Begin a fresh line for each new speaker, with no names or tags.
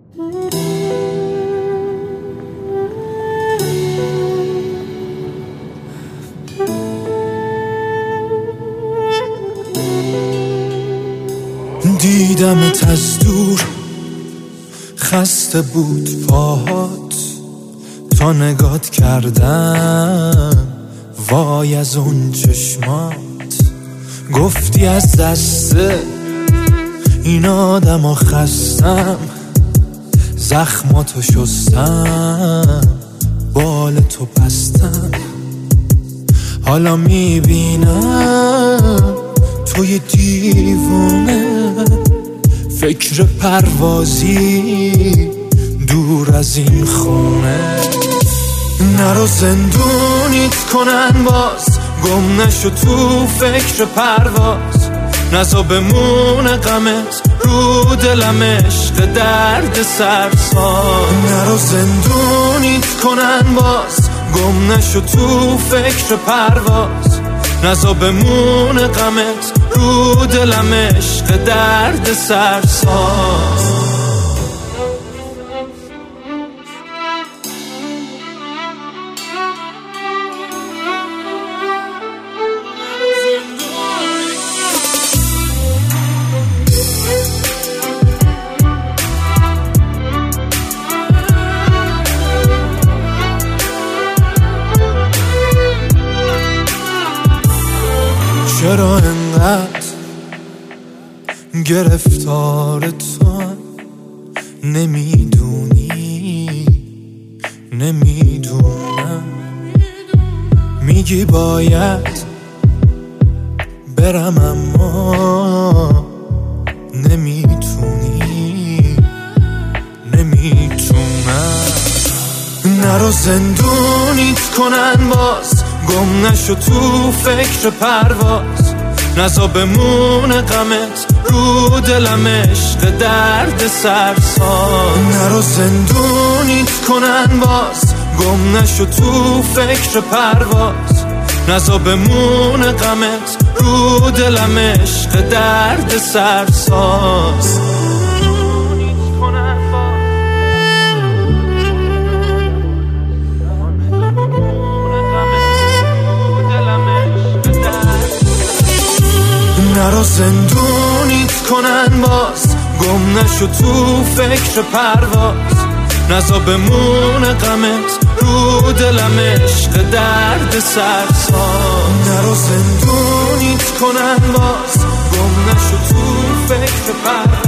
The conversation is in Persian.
دیدمت از دور، خسته بود پاهات، تا نگات کردم وای از اون چشمات. گفتی از دست این آدم خستم، زخماتو شستم، بال تو بستم. حالا میبینم توی دیوونه، فکر پروازی دور از این خونه. نرو زندونیت کنن باز، گم نشو تو فکر پرواز. نزا بمونه غمت رو دلم، عشق درد سرساز. نرو زندونیت کنن باز، گم نشو تو فکر پرواز. نزا بمونه غمت رو دلم، عشق درد سرساز. چرا انقدر گرفتار تو؟ نمیدونی، نمیدونم. میگی باید برم اما نمیتونی، نمیتونم. نرو زندونیت کنن باز، گم نشو تو فکر پرواز. نزا بمونه غمت رو دلم، عشق درد سرساز. نرو زندونیت کنن باز، گم نشو تو فکر پرواز. نزا بمونه غمت رو دلم، عشق درد سرساز. نرو زندونیت کنن باز، گم نشو تو فکر پرواز. نزا بمونه غمت رو دلم، عشق درد سرساز. نرو زندونیت کنن باز، گم نشو تو فکر پرواز.